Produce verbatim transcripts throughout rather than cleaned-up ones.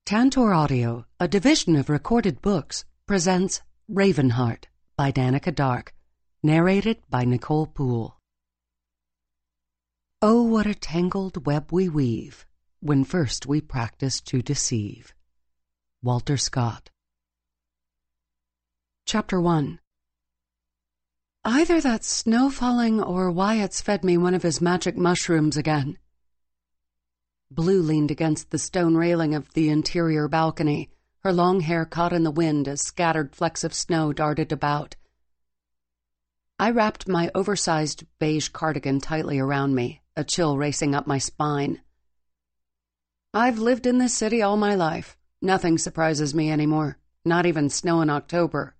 Tantor Audio, a division of Recorded Books, presents Ravenheart by Danica Dark, narrated by Nicole Poole. Oh, what a tangled web we weave, when first we practice to deceive. Walter Scott. Chapter one. Either that's snow falling or Wyatt's fed me one of his magic mushrooms again. Blue leaned against the stone railing of the interior balcony, her long hair caught in the wind as scattered flecks of snow darted about. I wrapped my oversized beige cardigan tightly around me, a chill racing up my spine. I've lived in this city all my life. Nothing surprises me anymore, not even snow in October.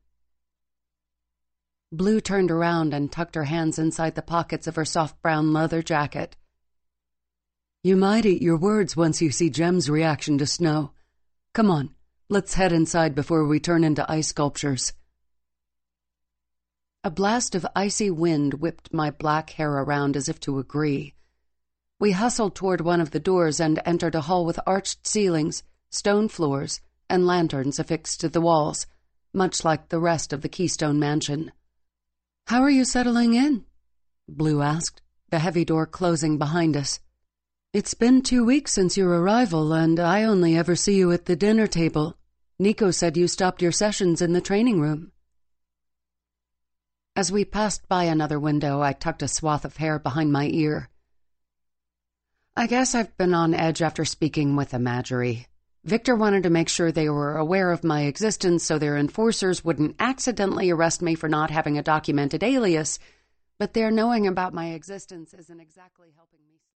Blue turned around and tucked her hands inside the pockets of her soft brown leather jacket. You might eat your words once you see Jem's reaction to snow. Come on, let's head inside before we turn into ice sculptures. A blast of icy wind whipped my black hair around as if to agree. We hustled toward one of the doors and entered a hall with arched ceilings, stone floors, and lanterns affixed to the walls, much like the rest of the Keystone Mansion. How are you settling in? Blue asked, the heavy door closing behind us. It's been two weeks since your arrival, and I only ever see you at the dinner table. Nico said you stopped your sessions in the training room. As we passed by another window, I tucked a swath of hair behind my ear. I guess I've been on edge after speaking with Imagery. Victor wanted to make sure they were aware of my existence so their enforcers wouldn't accidentally arrest me for not having a documented alias, but their knowing about my existence isn't exactly helping me.